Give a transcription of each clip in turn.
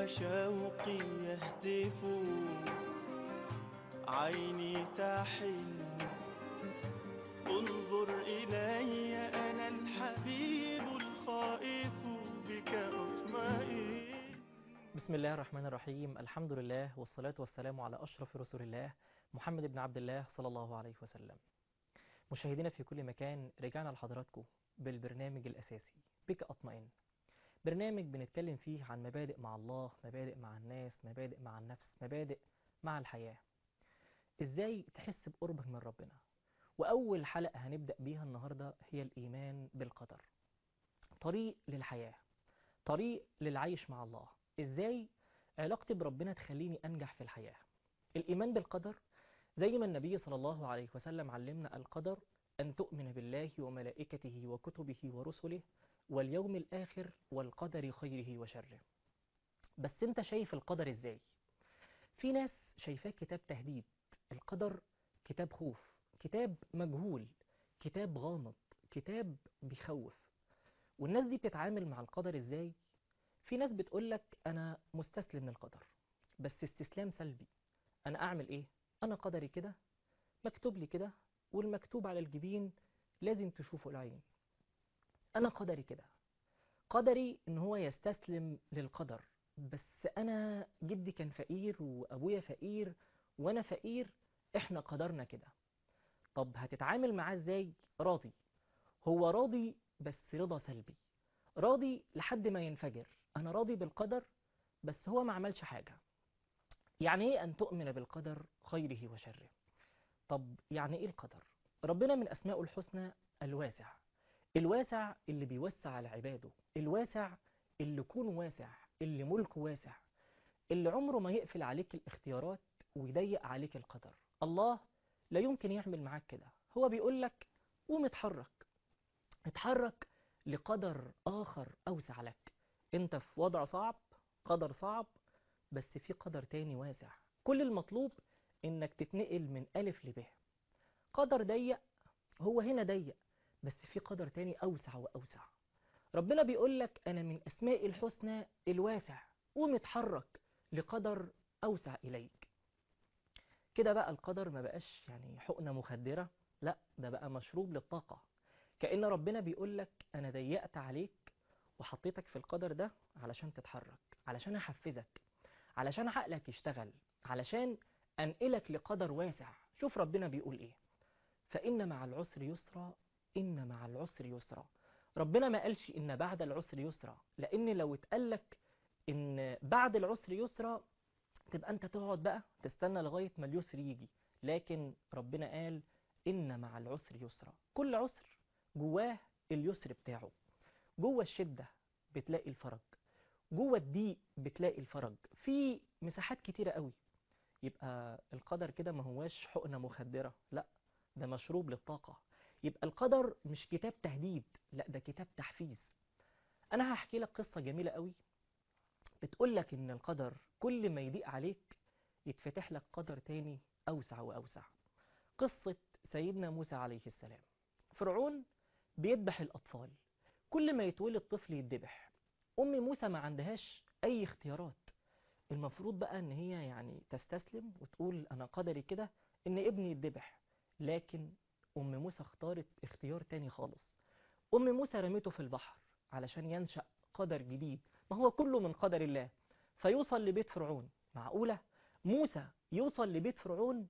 وشوقي يهتف، عيني تحن انظر إلي أنا الحبيب الخائف بك أطمئن. بسم الله الرحمن الرحيم. الحمد لله والصلاة والسلام على أشرف رسول الله محمد بن عبد الله صلى الله عليه وسلم. مشاهدينا في كل مكان، رجعنا لحضراتكم بالبرنامج الأساسي بك أطمئن. برنامج بنتكلم فيه عن مبادئ مع الله، مبادئ مع الناس، مبادئ مع النفس، مبادئ مع الحياة. إزاي تحس بقربك من ربنا. وأول حلقة هنبدأ بيها النهاردة هي الإيمان بالقدر. طريق للحياة، طريق للعيش مع الله. إزاي علاقتي بربنا تخليني أنجح في الحياة. الإيمان بالقدر زي ما النبي صلى الله عليه وسلم علمنا القدر أن تؤمن بالله وملائكته وكتبه ورسله واليوم الآخر والقدر خيره وشره. بس أنت شايف القدر إزاي؟ في ناس شايفاه كتاب تهديد، القدر كتاب خوف، كتاب مجهول، كتاب غامض، كتاب بيخوف. والناس دي بتتعامل مع القدر إزاي؟ في ناس بتقولك أنا مستسلم للقدر، بس استسلام سلبي. أنا أعمل إيه؟ أنا قدري كده، مكتوب لي كده، والمكتوب على الجبين لازم تشوفه العين. أنا قدري كده، قدري إن هو يستسلم للقدر. بس أنا جدي كان فقير وأبويا فقير وأنا فقير، إحنا قدرنا كده. طب هتتعامل معاه إزاي؟ راضي. هو راضي بس رضا سلبي، راضي لحد ما ينفجر. أنا راضي بالقدر بس هو ما عملش حاجة. يعني إيه أن تؤمن بالقدر خيره وشره؟ طب يعني إيه القدر؟ ربنا من أسمائه الحسنى الواسع، الواسع اللي بيوسع على عباده، الواسع اللي كونه واسع، اللي ملكه واسع، اللي عمره ما يقفل عليك الاختيارات ويضيق عليك القدر. الله لا يمكن يعمل معاك كده. هو بيقول لك قوم اتحرك، اتحرك لقدر آخر أوسع لك. انت في وضع صعب، قدر صعب، بس في قدر تاني واسع. كل المطلوب انك تتنقل من ألف لب. قدر ضيق، هو هنا ضيق، بس في قدر تاني أوسع وأوسع. ربنا بيقول لك أنا من أسماء الحسنى الواسع، قوم اتحرك لقدر أوسع إليك. كده بقى القدر ما بقاش يعني حقنة مخدرة، لا ده بقى مشروب للطاقة. كأن ربنا بيقول لك أنا ضيقت عليك وحطيتك في القدر ده علشان تتحرك، علشان أحفزك، علشان عقلك يشتغل، علشان أنقلك لقدر واسع. شوف ربنا بيقول إيه: فإن مع العسر يسرا، إن مع العسر يسرا. ربنا ما قالش إن بعد العسر يسرا، لأن لو اتقالك إن بعد العسر يسرا تبقى أنت تقعد بقى تستنى لغاية ما اليسر يجي. لكن ربنا قال إن مع العسر يسرا. كل عسر جواه اليسر بتاعه. جوه الشدة بتلاقي الفرج، جوه الضيق بتلاقي الفرج، في مساحات كتيرة قوي. يبقى القدر كده ما هواش حقنة مخدرة، لا ده مشروب للطاقة. يبقى القدر مش كتاب تهديد، لا ده كتاب تحفيز. أنا هحكي لك قصة جميلة قوي بتقول لك إن القدر كل ما يضيق عليك يتفتح لك قدر تاني أوسع وأوسع. قصة سيدنا موسى عليه السلام. فرعون بيذبح الأطفال، كل ما يتولد طفل يتذبح. أم موسى ما عندهاش أي اختيارات، المفروض بقى إن هي يعني تستسلم وتقول أنا قدري كده إن ابني يتذبح. لكن أم موسى اختارت اختيار تاني خالص. أم موسى رميته في البحر علشان ينشأ قدر جديد، ما هو كله من قدر الله. فيوصل لبيت فرعون. معقولة موسى يوصل لبيت فرعون؟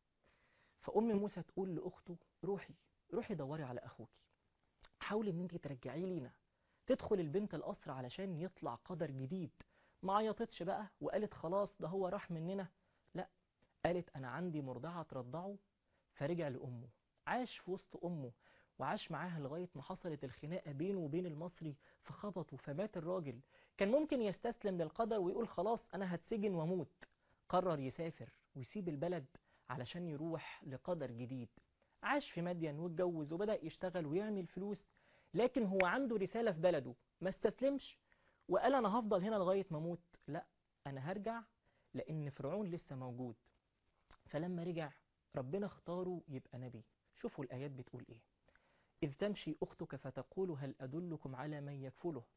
فأم موسى تقول لأخته روحي، روحي دوري على أخوكي، حاولي إن انت ترجعيه لينا. تدخل البنت القصر علشان يطلع قدر جديد. ما عيطتش بقى وقالت خلاص ده هو راح مننا، لا، قالت أنا عندي مرضعة ترضعه. فرجع لأمه، عاش في وسط أمه وعاش معاها لغاية ما حصلت الخناقة بينه وبين المصري، فخبطوا فمات الراجل. كان ممكن يستسلم للقدر ويقول خلاص أنا هتسجن واموت. قرر يسافر ويسيب البلد علشان يروح لقدر جديد. عاش في مدين واتجوز وبدأ يشتغل ويعمل فلوس، لكن هو عنده رسالة في بلده، ما استسلمش وقال أنا هفضل هنا لغاية ما أموت، لا أنا هرجع لأن فرعون لسه موجود. فلما رجع ربنا اختاره يبقى نبي. شوفوا الآيات بتقول إيه: إذ تمشي أختك فتقول هل أدلكم على من يكفله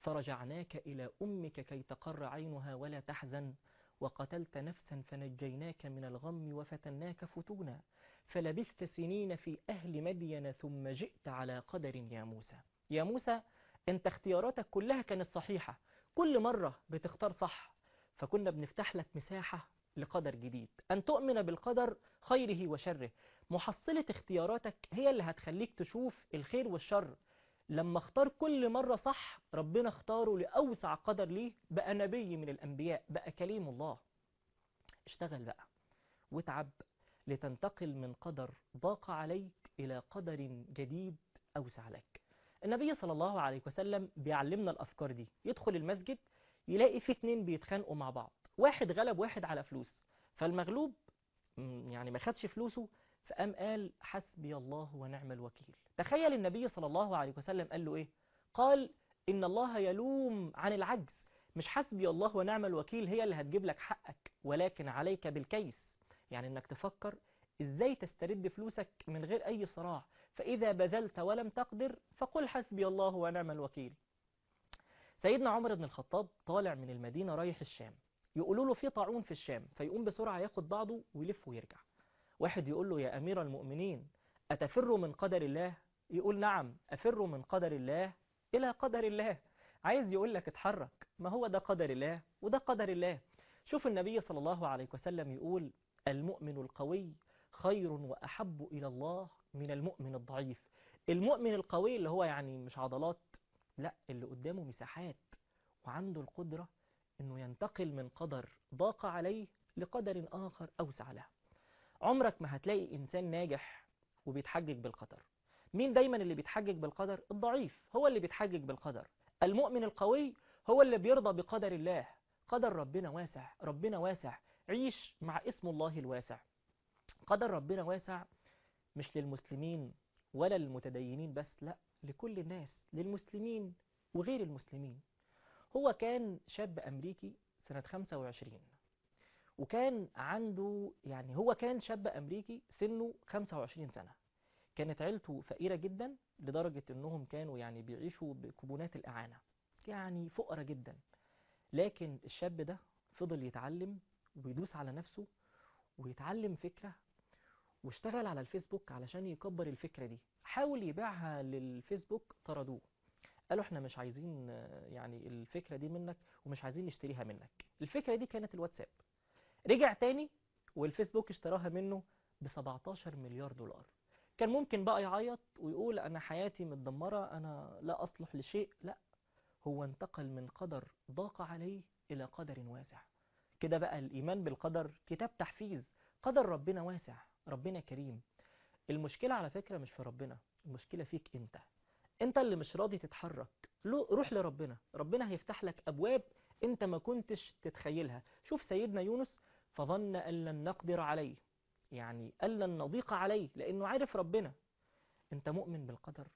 فرجعناك إلى أمك كي تقر عينها ولا تحزن وقتلت نفسا فنجيناك من الغم وفتناك فتونا فلبثت سنين في أهل مدين ثم جئت على قدر يا موسى. يا موسى أنت اختياراتك كلها كانت صحيحة، كل مرة بتختار صح، فكنا بنفتح لك مساحة لقدر جديد، أن تؤمن بالقدر خيره وشره. محصلة اختياراتك هي اللي هتخليك تشوف الخير والشر. لما اختار كل مرة صح، ربنا اختاره لأوسع قدر ليه، بقى نبي من الأنبياء، بقى كليم الله. اشتغل بقى واتعب لتنتقل من قدر ضاق عليك إلى قدر جديد أوسع لك. النبي صلى الله عليه وسلم بيعلمنا الأفكار دي. يدخل المسجد يلاقي في اتنين بيتخانقوا مع بعض، واحد غلب واحد على فلوس، فالمغلوب يعني ما خدش فلوسه، فقام قال حسبي الله ونعم الوكيل. تخيل النبي صلى الله عليه وسلم قال له ايه؟ قال إن الله يلوم عن العجز، مش حسبي الله ونعم الوكيل هي اللي هتجيب لك حقك، ولكن عليك بالكيس، يعني انك تفكر ازاي تسترد فلوسك من غير اي صراع. فإذا بذلت ولم تقدر فقل حسبي الله ونعم الوكيل. سيدنا عمر بن الخطاب طالع من المدينة رايح الشام، يقولوا له في طاعون في الشام، فيقوم بسرعة ياخد بعضه ويلف ويرجع. واحد يقول له يا أمير المؤمنين أتفر من قدر الله؟ يقول نعم أفر من قدر الله إلى قدر الله. عايز يقول لك اتحرك، ما هو ده قدر الله وده قدر الله. شوف النبي صلى الله عليه وسلم يقول المؤمن القوي خير وأحب إلى الله من المؤمن الضعيف. المؤمن القوي اللي هو يعني مش عضلات، لا، اللي قدامه مساحات وعنده القدرة انه ينتقل من قدر ضاق عليه لقدر آخر أوسع له. عمرك ما هتلاقي إنسان ناجح وبيتحجج بالقدر. مين دايما اللي بيتحجج بالقدر؟ الضعيف هو اللي بيتحجج بالقدر. المؤمن القوي هو اللي بيرضى بقدر الله. قدر ربنا واسع، ربنا واسع، عيش مع اسم الله الواسع. قدر ربنا واسع مش للمسلمين ولا للمتدينين بس، لا، لكل الناس، للمسلمين وغير المسلمين. هو كان شاب أمريكي سنة 25، وكان عنده يعني هو كان شاب أمريكي سنه 25 سنة. كانت عيلته فقيرة جدا لدرجة أنهم كانوا يعني بيعيشوا بكوبونات الإعانة، يعني فقرة جدا. لكن الشاب ده فضل يتعلم ويدوس على نفسه ويتعلم فكرة، واشتغل على الفيسبوك علشان يكبر الفكرة دي. حاول يبيعها للفيسبوك، طردوه، قالوا احنا مش عايزين يعني الفكرة دي منك ومش عايزين نشتريها منك. الفكرة دي كانت الواتساب. رجع تاني والفيسبوك اشتراها منه ب 17 مليار دولار. كان ممكن بقى يعيط ويقول انا حياتي متدمرة، انا لا اصلح لشيء. لا، هو انتقل من قدر ضاق عليه الى قدر واسع. كده بقى الإيمان بالقدر كتاب تحفيز. قدر ربنا واسع، ربنا كريم. المشكلة على فكرة مش في ربنا، المشكلة فيك انت. انت اللي مش راضي تتحرك. روح لربنا، ربنا هيفتح لك أبواب انت ما كنتش تتخيلها. شوف سيدنا يونس، فظن أن لن نقدر عليه، يعني أن لن نضيق عليه، لأنه عارف ربنا. انت مؤمن بالقدر،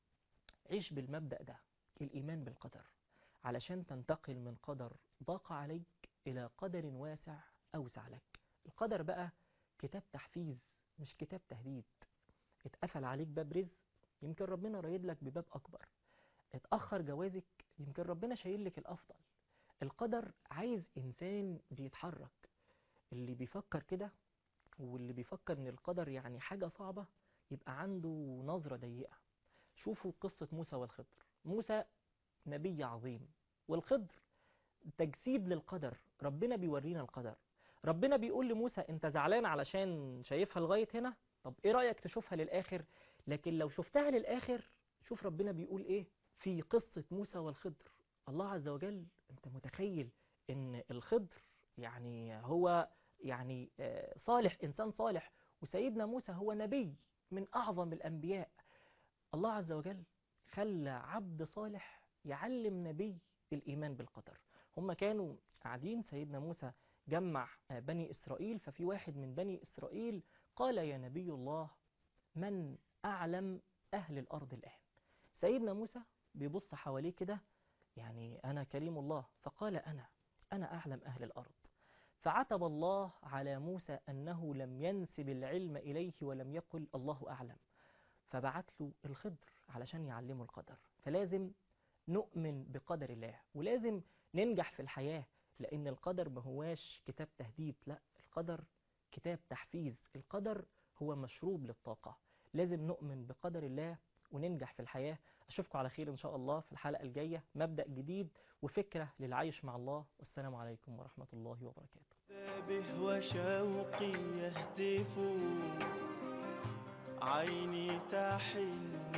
عيش بالمبدأ ده، الإيمان بالقدر، علشان تنتقل من قدر ضاق عليك إلى قدر واسع أوسع لك. القدر بقى كتاب تحفيز مش كتاب تهديد. اتقفل عليك باب رزق، يمكن ربنا رايد لك بباب أكبر. اتأخر جوازك، يمكن ربنا شايل لك الأفضل. القدر عايز إنسان بيتحرك. اللي بيفكر كده واللي بيفكر إن القدر يعني حاجة صعبة يبقى عنده نظرة ضيقة. شوفوا قصة موسى والخضر. موسى نبي عظيم، والخضر تجسيد للقدر. ربنا بيورينا القدر. ربنا بيقول لموسى انت زعلان علشان شايفها لغاية هنا، طب ايه رأيك تشوفها للآخر؟ لكن لو شفتها للآخر، شوف ربنا بيقول ايه في قصة موسى والخضر. الله عز وجل، انت متخيل ان الخضر يعني هو يعني صالح، انسان صالح، وسيدنا موسى هو نبي من اعظم الانبياء. الله عز وجل خلى عبد صالح يعلم نبي الإيمان بالقدر. هم كانوا قاعدين، سيدنا موسى جمع بني إسرائيل، ففي واحد من بني إسرائيل قال يا نبي الله من أعلم أهل الأرض الآن؟ سيدنا موسى بيبص حواليه كده، يعني أنا كريم الله، فقال أنا أعلم أهل الأرض. فعتب الله على موسى أنه لم ينسب العلم إليه ولم يقل الله أعلم، فبعت له الخضر علشان يعلمه القدر. فلازم نؤمن بقدر الله، ولازم ننجح في الحياة، لأن القدر ما هواش كتاب تهديد، لا، القدر كتاب تحفيز، القدر هو مشروب للطاقة. لازم نؤمن بقدر الله وننجح في الحياة. أشوفكم على خير إن شاء الله في الحلقة الجاية، مبدأ جديد وفكرة للعيش مع الله. والسلام عليكم ورحمة الله وبركاته. به وشوقي يهتف، عيني تحن